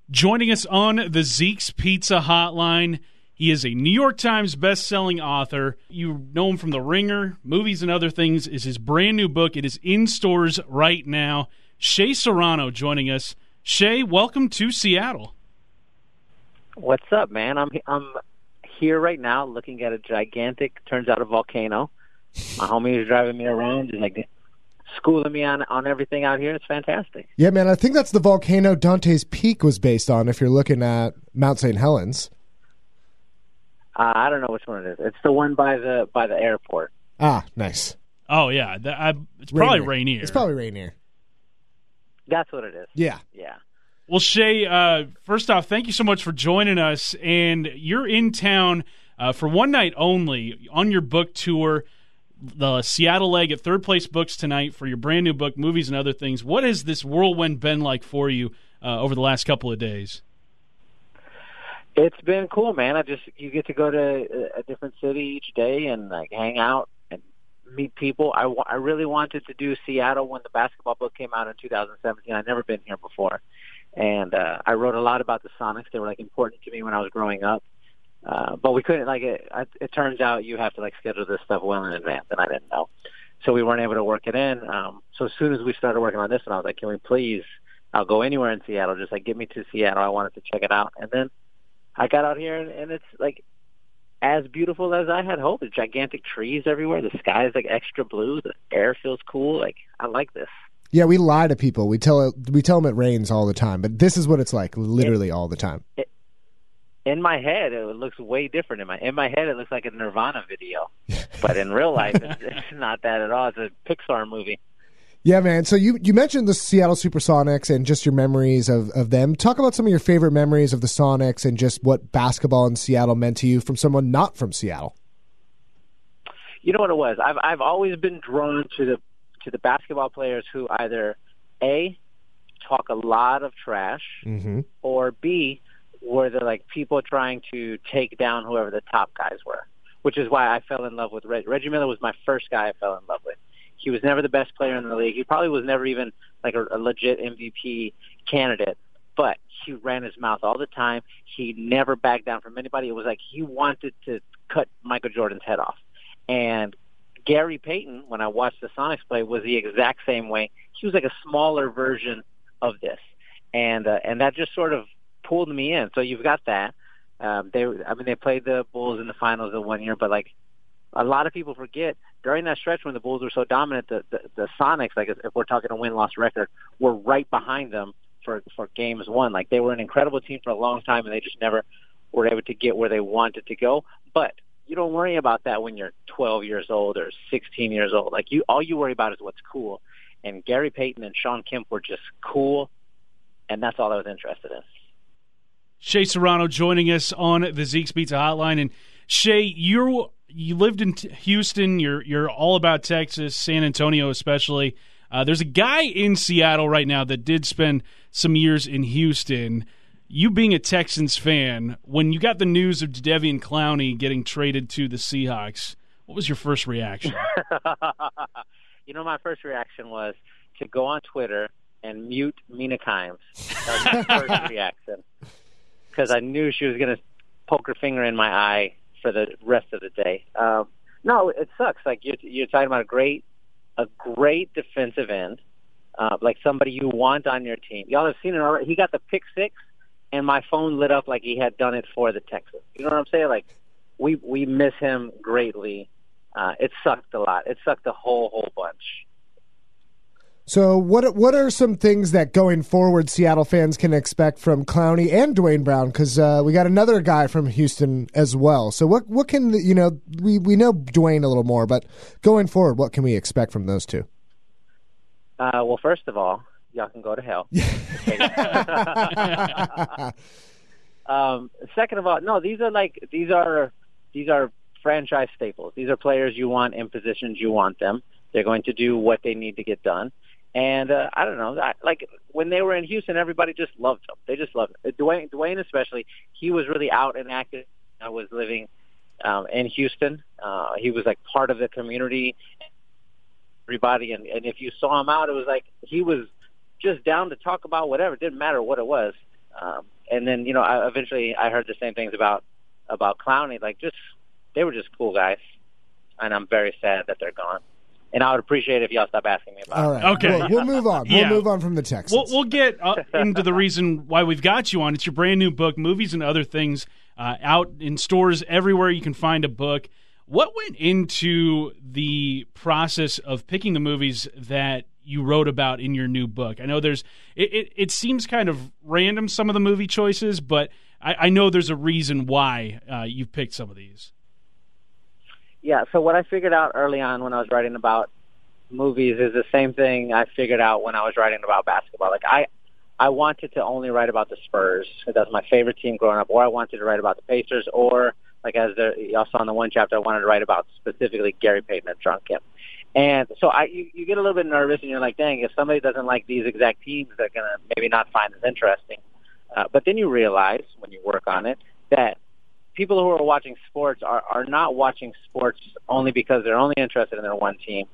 Joining us on the Zeke's Pizza Hotline, he is a New York Times best-selling author. You know him from The Ringer, Movies and Other Things is his brand new book. It is in stores right now. Shea Serrano joining us. Shea, welcome to Seattle. What's up, man? I'm here right now looking at a gigantic, turns out a volcano. My homie is driving me around and like schooling me on everything out here. It's fantastic. Yeah, man, I think that's the volcano Dante's Peak was based on if you're looking at Mount St. Helens. I don't know which one it is. It's the one by the airport. Ah, nice. Oh, yeah. It's probably Rainier. It's probably Rainier. That's what it is. Yeah. Yeah. Well, Shea, first off, thank you so much for joining us. And you're in town for one night only on your book tour, the Seattle leg at Third Place Books tonight for your brand new book, Movies and Other Things. What has this whirlwind been like for you over the last couple of days? It's been cool, man. You get to go to a different city each day and like hang out and meet people. I really wanted to do Seattle when the basketball book came out in 2017. I'd never been here before. And I wrote a lot about the Sonics. They were like important to me when I was growing up. But we couldn't, like, it turns out you have to, like, schedule this stuff well in advance, and I didn't know. So we weren't able to work it in. So as soon as we started working on this, and I was like, can we please, I'll go anywhere in Seattle, just, like, get me to Seattle. I wanted to check it out. And then I got out here, and it's, like, as beautiful as I had hoped. There's gigantic trees everywhere. The sky is, like, extra blue. The air feels cool. Like, I like this. Yeah, we lie to people. We tell them it rains all the time, but this is what it's like, literally all the time. In my head, it looks way different. In my head, it looks like a Nirvana video, but in real life, it's not that at all. It's a Pixar movie. Yeah, man. So you mentioned the Seattle Supersonics and just your memories of them. Talk about some of your favorite memories of the Sonics and just what basketball in Seattle meant to you from someone not from Seattle. You know what it was? I've always been drawn to the basketball players who either A, talk a lot of trash, or B, were the like people trying to take down whoever the top guys were, which is why I fell in love with Reggie Miller. Was my first guy I fell in love with. He was never the best player in the league. He probably was never even like a legit MVP candidate, but he ran his mouth all the time. He never backed down from anybody. It was like he wanted to cut Michael Jordan's head off. And Gary Payton, when I watched the Sonics play, was the exact same way. He was like a smaller version of this, and that just sort of pulled me in. So you've got that. They played the Bulls in the finals the one year, but like a lot of people forget during that stretch when the Bulls were so dominant, the Sonics, like if we're talking a win-loss record, were right behind them for games won. Like they were an incredible team for a long time, and they just never were able to get where they wanted to go. But you don't worry about that when you're 12 years old or 16 years old. Like all you worry about is what's cool. And Gary Payton and Sean Kemp were just cool, and that's all I was interested in. Shea Serrano joining us on the Zeke's Pizza Hotline. And Shea, you lived in Houston. You're all about Texas, San Antonio especially. There's a guy in Seattle right now that did spend some years in Houston. You being a Texans fan, when you got the news of Jadeveon Clowney getting traded to the Seahawks, what was your first reaction? My first reaction was to go on Twitter and mute Mina Kimes. That was my first reaction. Because I knew she was going to poke her finger in my eye for the rest of the day. No, it sucks. Like you're talking about a great defensive end, like somebody you want on your team. Y'all have seen it already. He got the pick six, and my phone lit up like he had done it for the Texans. You know what I'm saying? Like we miss him greatly. It sucked a lot. It sucked a whole bunch. So what are some things that going forward Seattle fans can expect from Clowney and Dwayne Brown? Because we got another guy from Houston as well. So what can we know Dwayne a little more, but going forward, what can we expect from those two? Well, first of all, y'all can go to hell. Second of all, no, these are franchise staples. These are players you want in positions you want them. They're going to do what they need to get done. And I don't know, like when they were in Houston, everybody just loved them. They just loved him. Dwayne especially, he was really out and active. I was living in Houston. He was like part of the community, everybody. And if you saw him out, it was like he was just down to talk about whatever. It didn't matter what it was. and then eventually I heard the same things about Clowney. Like, they were just cool guys, and I'm very sad that they're gone. And I would appreciate it if y'all stop asking me about All right. it. Okay. We'll move on. Yeah. We'll move on from the Texans. We'll get into the reason why we've got you on. It's your brand new book, Movies and Other Things, out in stores everywhere you can find a book. What went into the process of picking the movies that you wrote about in your new book? I know it seems kind of random, some of the movie choices, but I know there's a reason why you've picked some of these. Yeah, so what I figured out early on when I was writing about movies is the same thing I figured out when I was writing about basketball. Like, I wanted to only write about the Spurs. That's my favorite team growing up. Or I wanted to write about the Pacers. Or, like y'all saw in the one chapter, I wanted to write about specifically Gary Payton and Drunk Him. And so you get a little bit nervous, and you're like, dang, if somebody doesn't like these exact teams, they're going to maybe not find this interesting. But then you realize, when you work on it, that people who are watching sports are not watching sports only because they're only interested in their one team.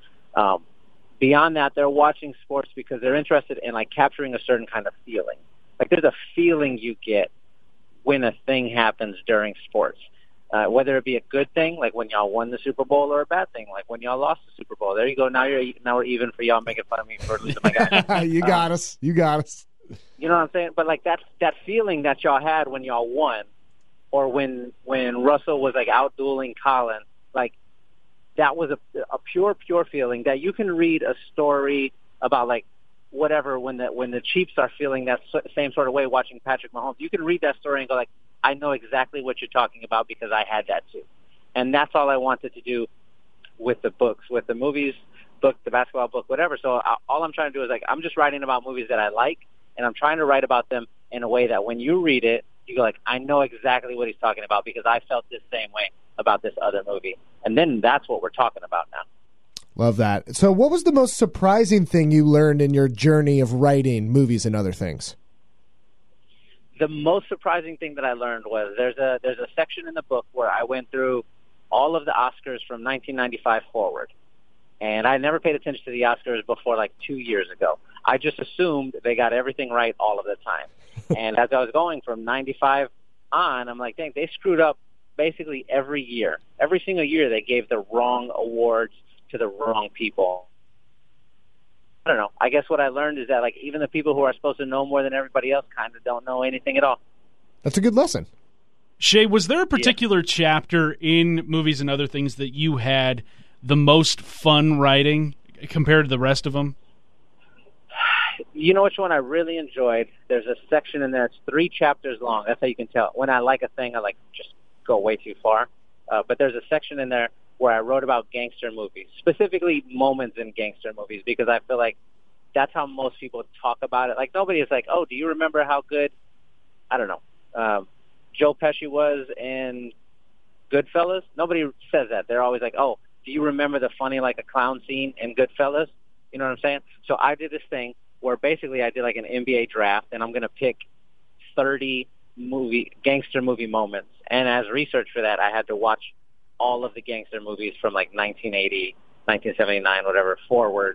Beyond that, they're watching sports because they're interested in, like, capturing a certain kind of feeling. Like, there's a feeling you get when a thing happens during sports, whether it be a good thing, like when y'all won the Super Bowl, or a bad thing, like when y'all lost the Super Bowl. There you go. Now we're even for y'all making fun of me for losing my guy. You got us. You got us. You know what I'm saying? But, like, that feeling that y'all had when y'all won, or when Russell was, like, out-dueling Colin, like, that was a pure feeling that you can read a story about, like, whatever, when the Chiefs are feeling that same sort of way watching Patrick Mahomes. You can read that story and go, like, I know exactly what you're talking about because I had that too. And that's all I wanted to do with the books, with the movies book, the basketball book, whatever. So all I'm trying to do is, like, I'm just writing about movies that I like, and I'm trying to write about them in a way that when you read it, you go, like, I know exactly what he's talking about because I felt this same way about this other movie. And then that's what we're talking about now. Love that. So what was the most surprising thing you learned in your journey of writing Movies and Other Things? The most surprising thing that I learned was there's a section in the book where I went through all of the Oscars from 1995 forward. And I never paid attention to the Oscars before, like, 2 years ago. I just assumed they got everything right all of the time. And as I was going from 95 on, I'm like, dang, they screwed up basically every year. Every single year they gave the wrong awards to the wrong people. I don't know. I guess what I learned is that, like, even the people who are supposed to know more than everybody else kind of don't know anything at all. That's a good lesson. Shay, was there a particular chapter in Movies and Other Things that you had the most fun writing compared to the rest of them? You know which one I really enjoyed? There's a section in there. It's 3 chapters long. That's how you can tell. When I like a thing, I like just go way too far. But there's a section in there where I wrote about gangster movies, specifically moments in gangster movies, because I feel like that's how most people talk about it. Like, nobody is like, oh, do you remember how good, I don't know, Joe Pesci was in Goodfellas? Nobody says that. They're always like, oh, do you remember the funny, like, a clown scene in Goodfellas? You know what I'm saying? So I did this thing where basically I did, like, an NBA draft, and I'm going to pick 30 gangster movie moments. And as research for that, I had to watch all of the gangster movies from, like, 1980, 1979, whatever, forward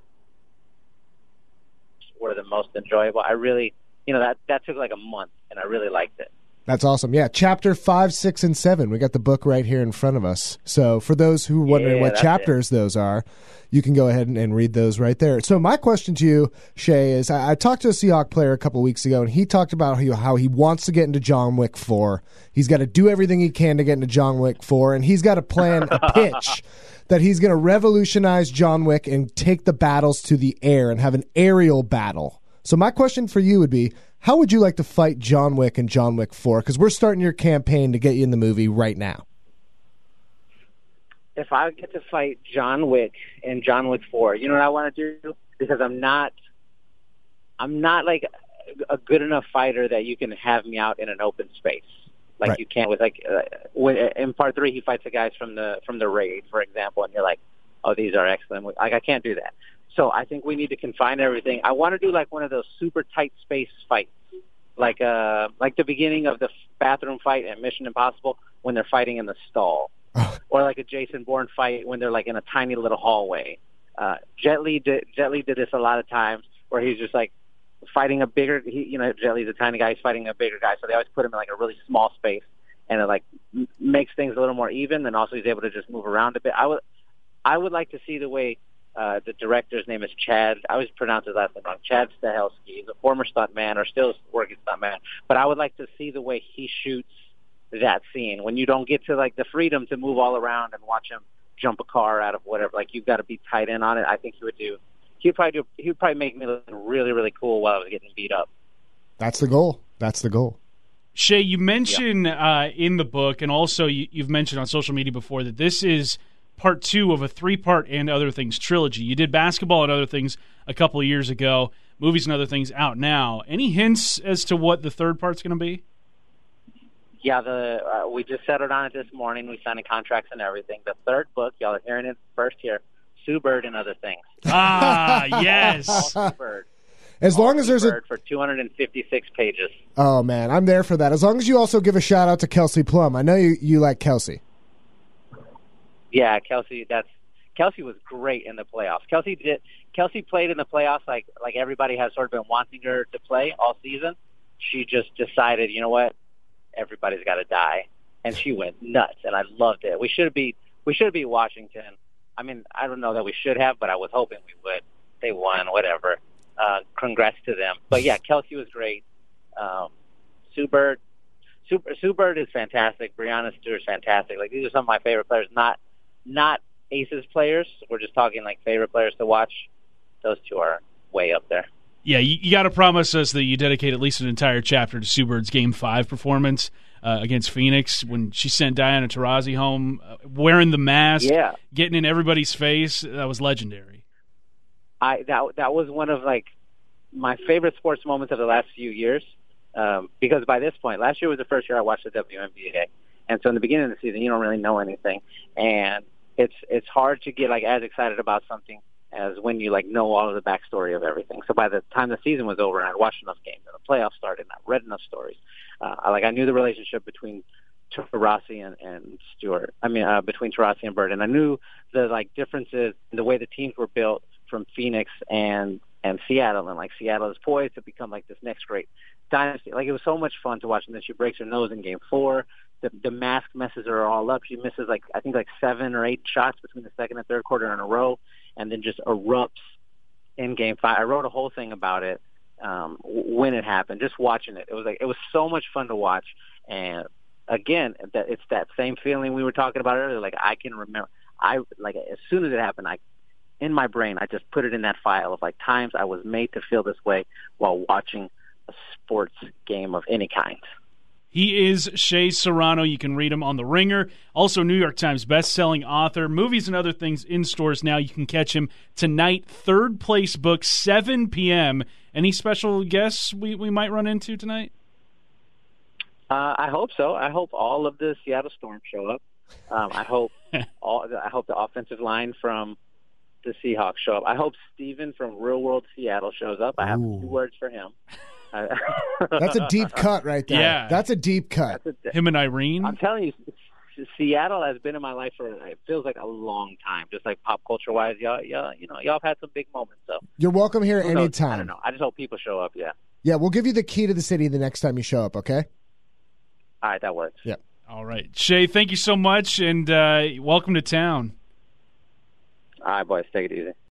were the most enjoyable. I really, that took like a month, and I really liked it. That's awesome. Yeah, chapter 5, 6, and 7. We got the book right here in front of us. So for those who are wondering what chapters those are, you can go ahead and read those right there. So my question to you, Shay, is I talked to a Seahawks player a couple of weeks ago, and he talked about how he wants to get into John Wick 4. He's got to do everything he can to get into John Wick 4, and he's got to plan a pitch that he's going to revolutionize John Wick and take the battles to the air and have an aerial battle. So my question for you would be, how would you like to fight John Wick and John Wick 4? Because we're starting your campaign to get you in the movie right now. If I get to fight John Wick and John Wick 4, you know what I want to do? Because I'm not like a good enough fighter that you can have me out in an open space like right. You can with in part 3 he fights the guys from the raid, for example, and you're like, oh, these are excellent. Like, I can't do that. So I think we need to confine everything. I want to do like one of those super tight space fights, like the beginning of the bathroom fight in Mission Impossible when they're fighting in the stall, or like a Jason Bourne fight when they're like in a tiny little hallway. Jet Li did this a lot of times, where he's just like fighting a bigger. Jelly's a tiny guy. He's fighting a bigger guy, so they always put him in like a really small space, and it like makes things a little more even. And also, he's able to just move around a bit. I would like to see the way the director's name is Chad. I always pronounce his last name wrong. Chad Stahelski. He's a former stuntman, or still working stuntman. But I would like to see the way he shoots that scene when you don't get to like the freedom to move all around and watch him jump a car out of whatever. Like you've got to be tight in on it. I think he would do. He would probably make me look really, really cool while I was getting beat up. That's the goal. Shea, you mentioned in the book, and also you've mentioned on social media before, that this is part 2 of a 3-part And Other Things trilogy. You did Basketball and Other Things a couple of years ago. Movies and Other Things out now. Any hints as to what the third part's going to be? Yeah, we just settled on it this morning. We signed the contracts and everything. The third book, y'all are hearing it first here, Sue Bird and Other Things. Ah, yes. All Sue Bird. As long as there's for 256 pages. Oh, man, I'm there for that. As long as you also give a shout-out to Kelsey Plum. I know you like Kelsey. Yeah, Kelsey was great in the playoffs. Kelsey played in the playoffs like everybody has sort of been wanting her to play all season. She just decided, you know what? Everybody's got to die. And she went nuts, and I loved it. We should beat Washington. I mean, I don't know that we should have, but I was hoping we would. They won, whatever. Congrats to them. But yeah, Kelsey was great. Sue Bird is fantastic. Breanna Stewart's fantastic. Like, these are some of my favorite players. Not Aces players. We're just talking like favorite players to watch. Those two are way up there. Yeah, you got to promise us that you dedicate at least an entire chapter to Sue Bird's Game 5 performance against Phoenix when she sent Diana Taurasi home, wearing the mask, getting in everybody's face. That was legendary. That was one of like my favorite sports moments of the last few years, because by this point, last year was the first year I watched the WNBA, and so in the beginning of the season, you don't really know anything, and it's hard to get like as excited about something as when you like know all of the backstory of everything. So by the time the season was over and I'd watched enough games and the playoffs started and I read enough stories, I knew the relationship between Taurasi and Stewart. Between Taurasi and Bird, and I knew the like differences in the way the teams were built from Phoenix and Seattle, and like Seattle is poised to become like this next great dynasty. Like, it was so much fun to watch, and then she breaks her nose in Game 4. The mask messes her all up. She misses like 7 or 8 shots between the second and third quarter in a row, and then just erupts in Game 5. I wrote a whole thing about it when it happened. Just watching it, it was so much fun to watch. And again, it's that same feeling we were talking about earlier. Like, I can remember, as soon as it happened, in my brain, I just put it in that file of like times I was made to feel this way while watching a sports game of any kind. He is Shea Serrano. You can read him on The Ringer. Also, New York Times best-selling author. Movies and Other Things in stores now. You can catch him tonight. Third Place Book, 7 p.m. Any special guests we might run into tonight? I hope so. I hope all of the Seattle Storm show up. I hope the offensive line from the Seahawks show up. I hope Steven from Real World Seattle shows up. I have 2 words for him. That's a deep cut right there. Yeah. That's a deep cut. Him and Irene? I'm telling you, Seattle has been in my life for, it feels like a long time, just like pop culture-wise. Y'all have had some big moments. So you're welcome here anytime. I don't know. I just hope people show up, yeah. Yeah, we'll give you the key to the city the next time you show up, okay? All right, that works. Yeah. All right. Shea, thank you so much, and welcome to town. All right, boys. Take it easy.